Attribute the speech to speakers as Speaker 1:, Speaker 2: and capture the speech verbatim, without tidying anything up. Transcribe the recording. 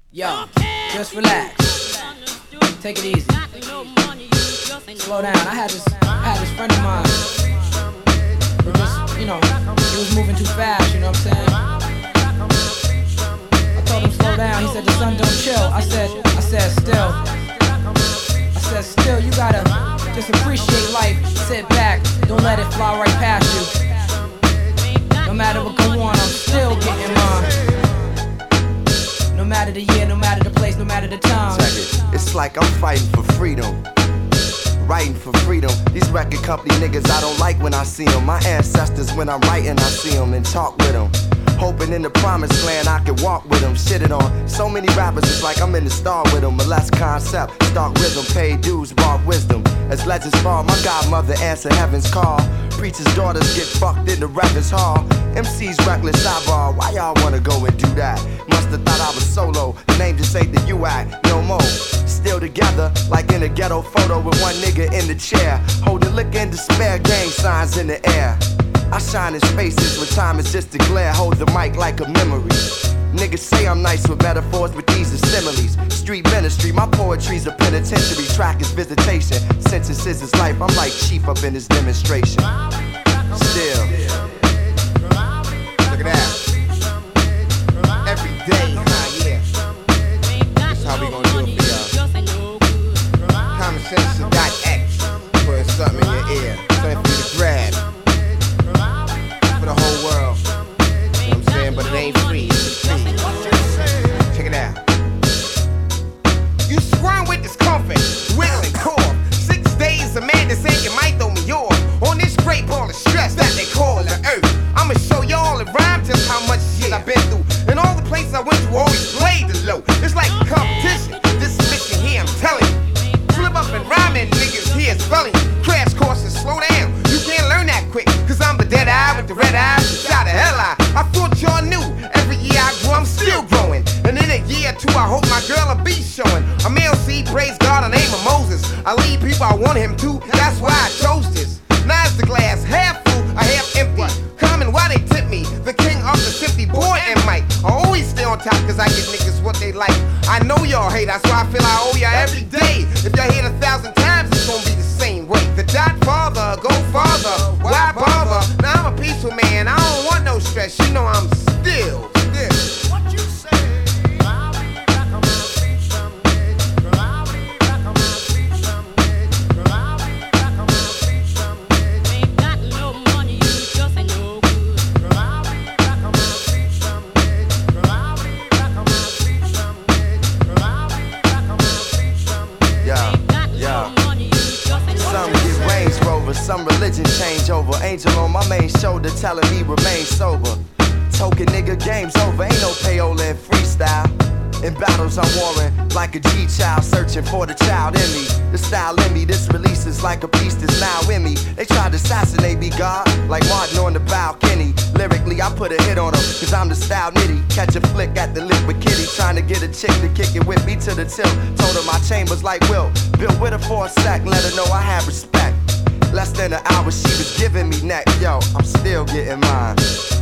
Speaker 1: Yo, just relax. Take it easy. Slow down. I had this, I had this friend of mine who just, you know, he was moving too fast, you know what I'm saying? I told him slow down. He said the sun don't chill. I said, I said still. I said still, you gotta just appreciate life. Sit back, don't let it fly right past you. No matter what go on, I'm still getting mine. No matter the year, no matter the place, no matter the time.
Speaker 2: Check it. It's like I'm fighting for freedom, writing for freedom. These record company niggas I don't like when I see them. My ancestors, when I'm writing, I see them and talk with them. Hoping in the promised land I can walk with them. Shitted on so many rappers, it's like I'm in the star with them. Molest concept, start rhythm, pay dues, bar wisdom. As legends fall, my godmother answer heaven's call. Preachers' daughters get fucked in the records hall. M C's reckless eyeball, why y'all wanna go and do that? Musta thought I was solo, the name just ain't the U act, no more. Still together, like in a ghetto photo with one nigga in the chair. Holding liquor and despair, gang signs in the air. I shine in spaces when time is just a glare. Hold the mic like a memory. Niggas say I'm nice with metaphors, but these are similes. Street ministry, my poetry's a penitentiary. Track is visitation, sentences is life. I'm like chief up in this demonstration. Still, look at that. Every day, huh, yeah. That's how we gonna do it for y'all. Common sense is dot X. Putting something in your ear, something for you to grab. For the whole world. You know what I'm saying? But it ain't free. It's free. Check it out. You squirm with discomfort, wiggling core. Six days a man to say you might throw me off. On this great ball of stress that they call the earth. I'ma show y'all in rhyme just how much shit I've been through. And all the places I went to always played the low. It's like a competition. This mission here, I'm telling you. Flip up and rhyming, niggas here spelling you. Crash courses, slow down. You can't learn that quick. Cause I'm the dead eye with the red eyes. Shot the hell I. I thought y'all knew. Every year I grow, I'm still growing. And in a year or two, I hope my girl will be showing. I'm L C, praise God, the name of Moses. I lead people I want him to. That's why I chose this. Now is the glass half full, or half empty. Common, why they tip me? The king of the fifty, boy and Mike. I always stay on top cause I give niggas what they like. I know y'all hate, that's why I feel I owe y'all every day. If y'all hate a thousand times, it's gonna be the same way. The dot father, go farther, why bother? Now I'm a peaceful man, I don't want no stress. You know I'm still, still. What you say? Some religion change over. Angel on my main shoulder telling me remain sober. Token nigga, game's over. Ain't no payola in freestyle. In battles I'm warring like a G-child, searching for the child in me. The style in me, this release is like a piece that's now in me. They tried to assassinate me, God, like Martin on the balcony. Lyrically, I put a hit on them, cause I'm the style nitty. Catch a flick at the liquid kitty, trying to get a chick to kick it with me to the tilt. Told her my chambers like Will. Built with her for a sec, let her know I have respect. Less than an hour she was giving me neck, yo, I'm still getting mine.